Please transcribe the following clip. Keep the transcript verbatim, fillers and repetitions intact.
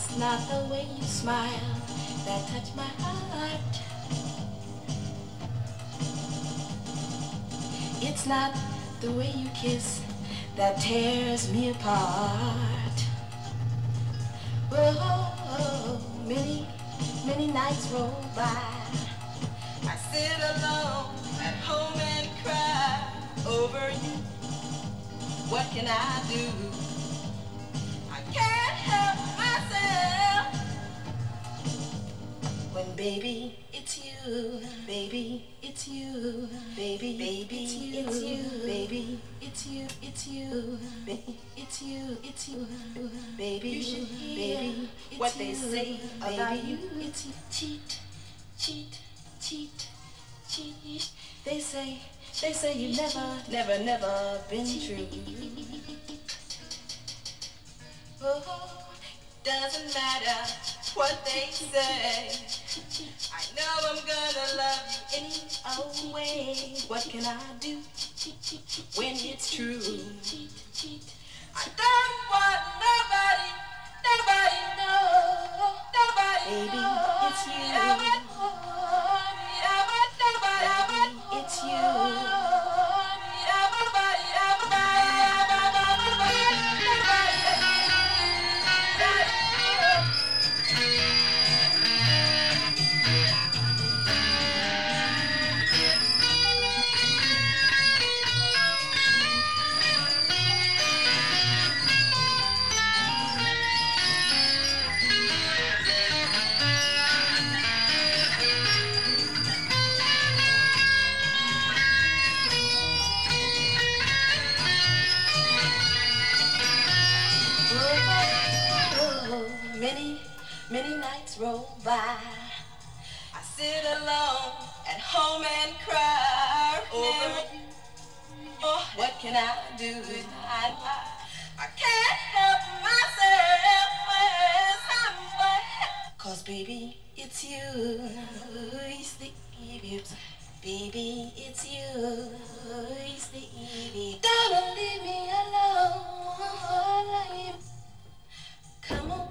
It's not the way you smile that touch my heart. It's not the way you kiss that tears me apart. Oh, many, many nights roll by. I sit alone at home and cry over you. What can I do? I can't help myself. When baby, it's you, baby, it's you, baby, baby, it's you, it's you, baby, it's you, it's you, baby, it's you, it's you, baby, you should hear baby, what they say about you. It's you. Cheat, cheat, cheat, cheat. They say, they say you never, never, never been true. Oh, doesn't matter what they say. I know I'm gonna love you any old way. What can I do when it's true? I don't want nobody, nobody, no, nobody. Baby, it's you. Baby, it's you. Many, many nights roll by. I sit alone at home and cry over you. Oh, what can I do? I, I, I can't help myself. Yes, I'm Cause baby, it's you. It's the evil. Baby, it's you. It's the evil. Don't leave me alone. Come on.